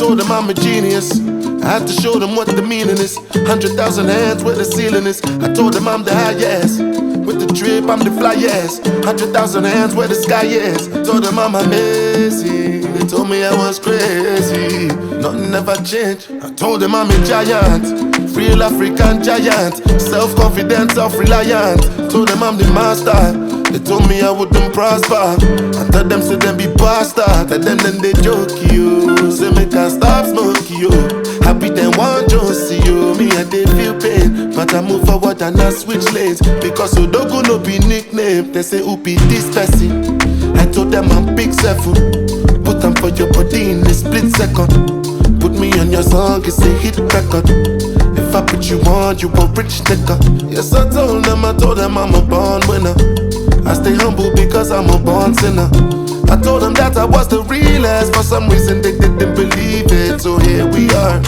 told them I'm a genius. I had to show them what the meaning is. 100,000 hands where the ceiling is. I told them I'm the highest. With the drip, I'm the flyest. 100,000 hands where the sky is. Told them I'm amazing. They told me I was crazy. Nothing ever changed. I told them I'm a giant. Real African giant. Self-confident, self-reliant. Told them I'm the master. They told me I wouldn't prosper. I tell them, say them be bastard. Tell them, then they joke you. Say me can't stop smoking you. Happy them want to see you. Me and they feel pain, but I move forward and I switch lanes. Because Odogo no be nickname. They say who be this person. I told them I'm big seven. Put them for your body in a split second. Put me on your song, it's a hit record. If I put you on, you a rich nigga. Yes, I told them I'm a born winner. I stay humble because I'm a born sinner. I told them that I was the realest. For some reason they didn't believe it. So here we are.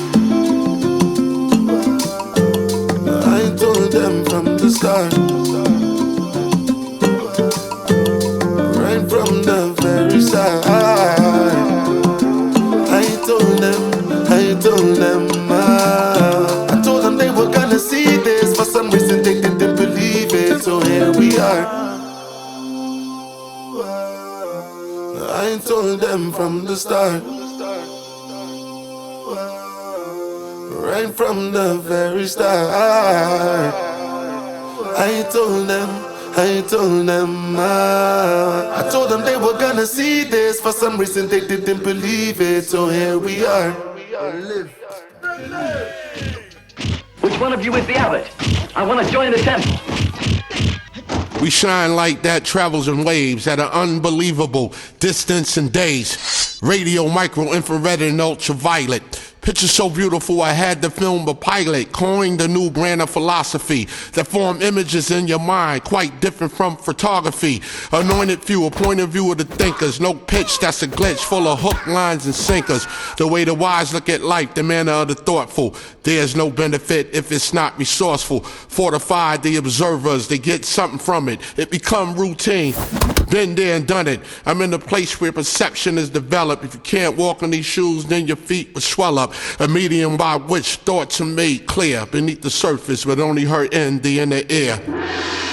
I told them from the start. Right from the very start. I told them I told them they were gonna see this. For some reason they didn't believe it. So here we are. I told them from the start. Right from the very start. I told them I told them they were gonna see this. For some reason they didn't believe it. So here we are. Which one of you is the abbot? I want to join the temple. We shine like that travels in waves at an unbelievable distance and days. Radio, micro, infrared, and ultraviolet. Pictures so beautiful I had to film a pilot, coined a new brand of philosophy that form images in your mind, quite different from photography. Anointed few, a point of view of the thinkers. No pitch, that's a glitch, full of hook lines and sinkers. The way the wise look at life, the manner of the thoughtful. There's no benefit if it's not resourceful. Fortified the observers, they get something from it. It become routine. Been there and done it. I'm in a place where perception is developed. If you can't walk in these shoes, then your feet will swell up. A medium by which thoughts are made clear beneath the surface, but only heard in the inner ear.